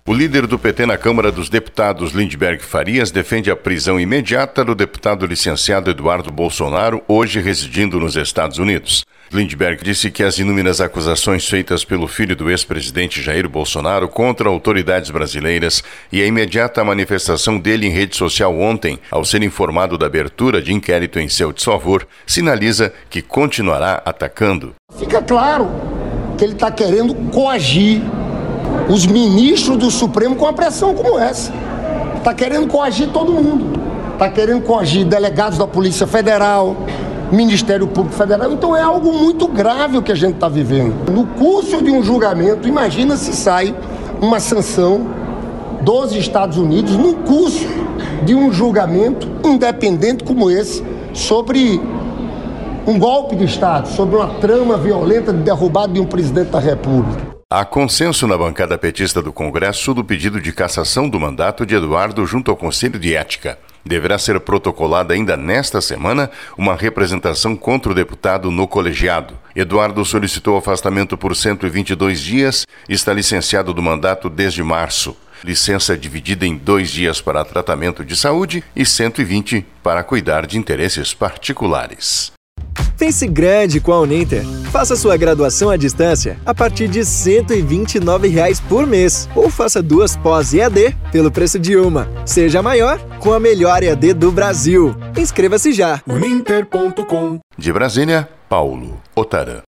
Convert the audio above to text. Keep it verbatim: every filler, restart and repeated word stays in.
O líder do P T na Câmara dos Deputados, Lindbergh Farias, defende a prisão imediata do deputado licenciado Eduardo Bolsonaro, hoje residindo nos Estados Unidos. Lindbergh disse que as inúmeras acusações feitas pelo filho do ex-presidente Jair Bolsonaro contra autoridades brasileiras e a imediata manifestação dele em rede social ontem, ao ser informado da abertura de inquérito em seu desfavor, sinaliza que continuará atacando. Fica claro que ele está querendo coagir os ministros do Supremo com uma pressão como essa. Está querendo coagir todo mundo. Está querendo coagir delegados da Polícia Federal, Ministério Público Federal. Então é algo muito grave o que a gente está vivendo. No curso de um julgamento, imagina se sai uma sanção dos Estados Unidos no curso de um julgamento independente como esse sobre um golpe de Estado, sobre uma trama violenta de derrubada de um presidente da República. Há consenso na bancada petista do Congresso do pedido de cassação do mandato de Eduardo junto ao Conselho de Ética. Deverá ser protocolada ainda nesta semana uma representação contra o deputado no colegiado. Eduardo solicitou afastamento por cento e vinte e dois dias e está licenciado do mandato desde março. Licença dividida em dois dias para tratamento de saúde e cento e vinte para cuidar de interesses particulares. Pense grande com a Uninter. Faça sua graduação à distância a partir de cento e vinte e nove reais por mês. Ou faça duas pós E A D pelo preço de uma. Seja maior com a melhor E A D do Brasil. Inscreva-se já. uninter ponto com. De Brasília, Paulo Otarã.